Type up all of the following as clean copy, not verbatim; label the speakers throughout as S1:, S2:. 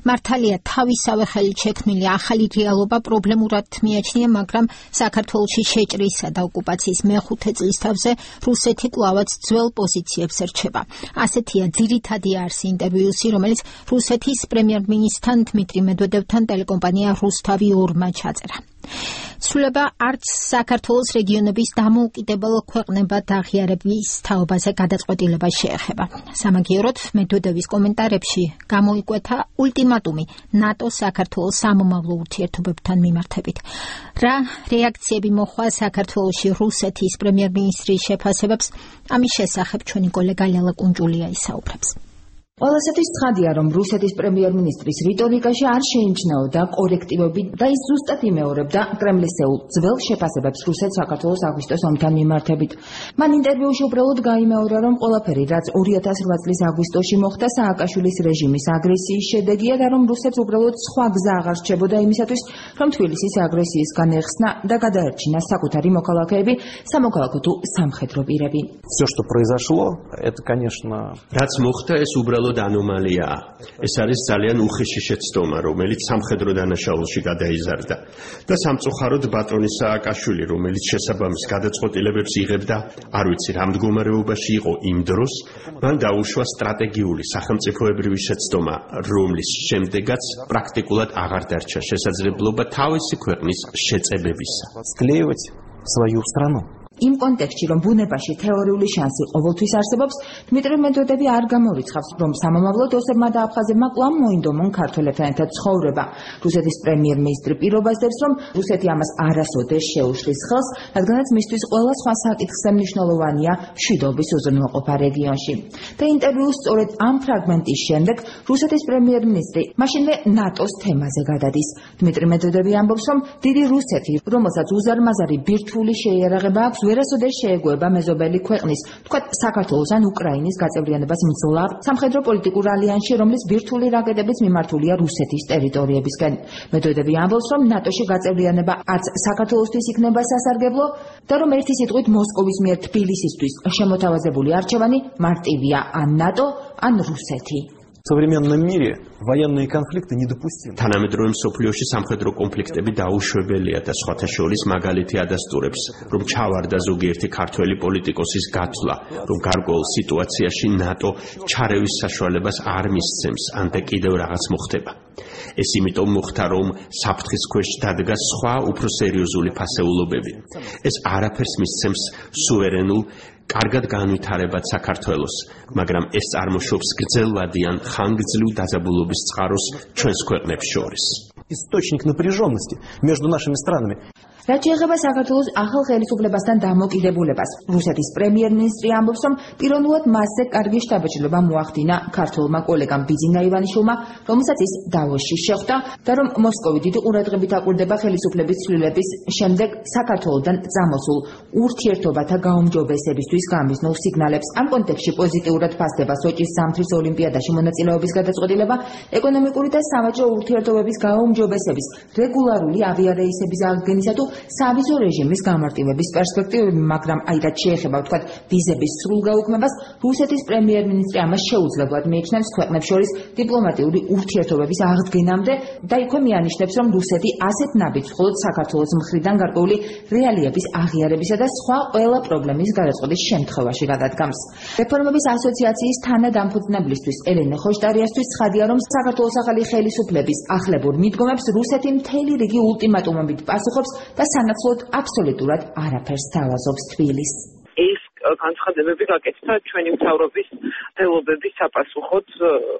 S1: მართალია თავისავე ხელით შექმნილი ახალი რეალობა პრობლემურად მიაჩნია, მაგრამ საქართველოში შეჭრისა და ოკუპაციის მეხუთე წლისთავზე რუსეთი კვლავაც ძველ პოზიციებს ერჩება. ასეთია ძირითადი არსი ინტერვიუსი, რომელიც რუსეთის პრემიერ-მინისტრთან დმიტრი მედვედევთან ტელეკომპანია რუსთავი 2-მა ჩაწერა. ცვლილება არც საქართველოს რეგიონების დამოუკიდებელ ქვეყნებად აღიარების თაობაზე გადაწყვეტილებას შეეხება. სამაგიეროდ მედვედევის კომენტარებში გამოიკვეთა ულტიმატუმი ნატოს საქართველოს სამომავლო ურთიერთობებთან მიმართებით. რა რეაქციები მოხდა საქართველოში რუსეთის პრემიერ-მინისტრის შეფასებებს, ამის შესახებ ჩვენი კოლეგა ლელა კუნჯულია ისაუბრებს.
S2: ყველასათვის ცხადია, რომ რუსეთის პრემიერ-მინისტრის რიტორიკაში არ შეიმჩნეოდა კორექტივები და ის ზუსტად იმეორებდა კრემლისეულ ძველ შეფასებებს რუსეთ-საქართველოს აგვისტოს ომთან მიმართებით. მან ინტერვიუში უბრალოდ გაიმეორა, რომ ყველაფერი, რაც 2008 წლის აგვისტოში მოხდა, სააკაშვილის რეჟიმის აგრესიის შედეგია და რომ რუსეთს უბრალოდ სხვა გზა აღარ რჩებოდა იმისათვის, რომ თბილისის აგრესიისგან ეხსნა და გადაერჩინა საკუთარი მოქალაქეები, სამოქალაქო თუ სამხედრო პირები.
S3: Все, что произошло, это, конечно,
S4: რაც მოხდა, ეს უბრალოდ ანომალია. ეს არის ძალიან უხეში შეცდომა, რომელიც სამხედრო დანაშაულში გადაიზარდა და სამწუხაროდ ბატონი სააკაშვილი, რომელიც შესაბამის გადაწყვეტილებებს იღებდა, არ ვიცი რა მდგომარეობაში იყო იმ დროს, მან დაუშვა სტრატეგიული სახელმწიფოებრივი შეცდომა, რომლის შემდეგაც პრაქტიკულად აღარ დარჩა შესაძლებლობა თავისი ქვეყნის შეწებებისა.
S3: склеивать свою страну.
S2: იმ კონტექსტში, რომ ბუნებაში თეორიული შანსი ყოველთვის არსებობს, დმიტრი მედვედევი არ გამორიცხავს, რომ სამომავლოდ ოსებმა და აფხაზებმა კვლავ მოინდომონ ქართველებთან ერთად ცხოვრება. რუსეთის პრემიერ-მინისტრი პირობას დევს, რომ რუსეთი ამას არასოდეს შეუშლის ხელს, რადგანაც მისთვის ყველა სხვა საკითხზე მნიშვნელოვანია მშვიდობის უზრუნველყოფა რეგიონში. და ინტერვიუს სწორედ ამ ფრაგმენტის შემდეგ რუსეთის პრემიერ-მინისტრი მაშინვე ნატოს თემაზე გადადის. დმიტრი მედვედევი ამბობს, რომ დიდი რუსეთი, რომელსაც უზარმაზარი ბირთვული შეიარაღება აქვს, ვერასოდეს შეეგუება მეზობელი ქვეყნის, თქვათ საქართველოს ან უკრაინის გაწევრიანებას მძლავრ სამხედრო პოლიტიკურ ალიანსში, რომლის ბირთვული რაკეტებიც მიმართულია რუსეთის ტერიტორიებისკენ. მედვედევი ამბობს, რომ ნატოში გაწევრიანება არც საქართველოსთვის იქნება სასარგებლო და რომ ერთი სიტყვით მოსკოვის მიერ თბილისისთვის შემოთავაზებული არჩევანი მარტივია ან ნატო, ან რუსეთი.
S3: В современном мире военные конфликты недопустимы.
S4: თანამედროვე მსოფლიოში სამხედრო კონფლიქტები დაუშვებელია და სხვათა შორის მაგალითი ადასტურებს, რომ ჩავარდა ზოგიერთი ქართველი პოლიტიკოსის გათვლა, რომ გარკვეულ სიტუაციაში ნატო ჩარევის საშუალებას არ მისცემს, ან და კიდევ რაღაც მოხდება. ეს იმიტომ მოხდა, რომ საფრთხის ქვეშ დადგა სხვა უფრო სერიოზული ფასეულობები. ეს არაფერს მისცემს სუვერენულ კარგად განვითარებად საქართველოს, მაგრამ ეს წარმოშობს გრძელვადიან ხანგრძლივ დაძაბულობის წყაროს ჩვენს ქვეყნებს შორის.
S3: Источник напряженности между нашими странами.
S2: რაც შეეხება საქართველოს ახალ ხელისუფლებასთან დამოკიდებულებას, რუსეთის პრემიერ-მინისტრი ამბობს, რომ პიროვნულად მასზე კარგი შთაბეჭდილება მოახდინა ქართველმა კოლეგამ ბიძინა ივანიშვილმა, რომელსაც ის დავოსში შეხვდა და რომ მოსკოვი დიდი ყურადღებით აკვირდება ხელისუფლების ცვლილების შემდეგ საქართველოდან წამოსულ ურთიერთობათა გაუმჯობესებისთვის გამიზნულ სიგნალებს. ამ კონტექსტში პოზიტიურად ფასდება სოჭის ზამთრის ოლიმპიადაში მონაწილეობის გადაწყვეტილება, ეკონომიკური და სავაჭრო ურთიერთობების გაუმჯობესების, რეგულარული ავიარეისების აღდგენისა თუ სავიზო რეჟიმის გამარტივების პერსპექტივები, მაგრამ აი რაც შეეხება ვთქვათ ვიზების სრულ გაუქმებას, რუსეთის პრემიერ-მინისტრი ამას შეუძლებლად მიიჩნევს ქვეყნებს შორის დიპლომატიური ურთიერთობების აღდგენამდე და იქვე მიანიშნებს, რომ რუსეთი ასეთ ნაბიჯს მხოლოდ საქართველოს მხრიდან გარკვეული რეალიების აღიარებისა და სხვა ყველა პრობლემის გადაწყვეტის შემთხვევაში გადადგამს. რეფორმების ასოციაციის თანადამფუძნებლისთვის ელენე ხოშტარიასთვის ცხადია, რომ საქართველოს ახალი ხელისუფლების ახლებურ მიდგომებს რუსეთი მთელი რიგი ულტიმატუმებით პასუხობს და სანაცვლოდ აბსოლუტურად არაფერს თავაზობს თბილისს.
S5: ეს განცხადებები გაკეთდა ჩვენი მთავრობის ცდილობების საპასუხოდ,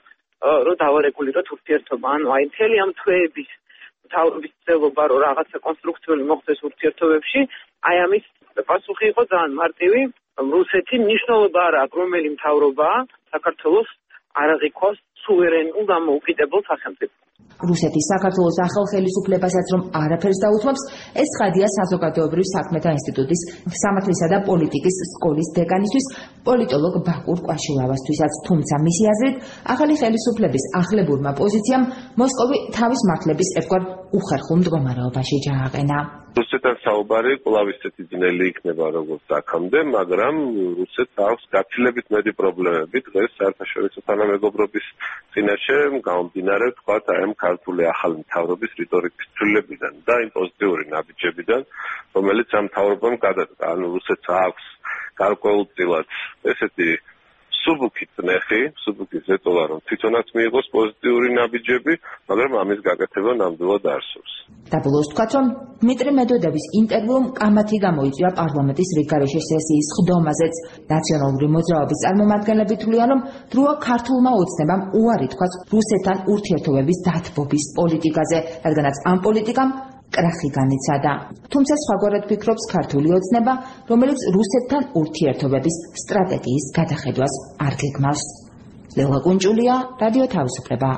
S5: რომ დავარეგულიროთ ურთიერთობა. ანუ აი მთელი ამ თვეების მთავრობის ცდილობა, რომ რაღაცა კონსტრუქციული მოხდეს ურთიერთობებში, აი ამის პასუხი იყო ძალიან მარტივი. რუსეთი მნიშვნელობა არ აქვს, რომელი მთავრობაა საქართველოს არ აღიქვას სუვერენულ დამოუკიდებელ სახელმწიფოს.
S2: რუსეთის საქართველოს ახალ ხელისუფლებასაც რომ არაფერს დაუთმობს, ეს ცხადია საზოგადოებრივ საქმეთა ინსტიტუტის სამართლისა და პოლიტიკის სკოლის დეკანისთვის, პოლიტოლოგ ბაკურ კვაშილავასთვისაც. თუმცა მისი აზრით, ახალი ხელისუფლების ახლებურმა პოზიციამ მოსკოვი თავის მართლების ერთგვარ უხერხულ მდგომარეობაში ჩააყენა.
S6: რუსეთთან საუბარი კვლავ ისეთი ძნელი იქნება როგორც აქამდე, მაგრამ რუსეთს აქვს გაცილებით მეტი პრობლემები დღეს საერთაშორისო თანამეგობრობის წინაშე, გამომდინარე თქვათ აი ამ ქართული ახალი მთავრობის რიტორიკის ცვლილებიდან და იმ პოზიტიური ნაბიჯებიდან, რომელიც ამ მთავრობამ გადადგა. ანუ რუსეთს აქვს გარკვეულწილად ესეთი სუბუქი წნეხი, სუბუქი ზეტოლა, რომ თვითონაც მიიღოს პოზიტიური ნაბიჯები, მაგრამ ამის გაკეთება ნამდვილად არსობს.
S2: დაბოლოს თქვათ, რომ დმიტრი მედვედევის ინტერვიუმ კამათი გამოიწვია პარლამენტის რიგგარეშე სესიის ხდომაზეც. ნაციონალური მოძრაობის წარმომადგენლები თვლიან, რომ დროა ქართულმა ოცნებამ უარი თქვას რუსეთთან ურთიერთობების დათბობის პოლიტიკაზე, რადგანაც ამ პოლიტიკამ კრახი განიცადა. თუმცა სხვაგვარად ფიქრობს ქართული ოცნება, რომელიც რუსეთთან ურთიერთობების სტრატეგიის გადახედვას არ გეგმავს. ლელა კუნჭულია, რადიო თავისუფლება.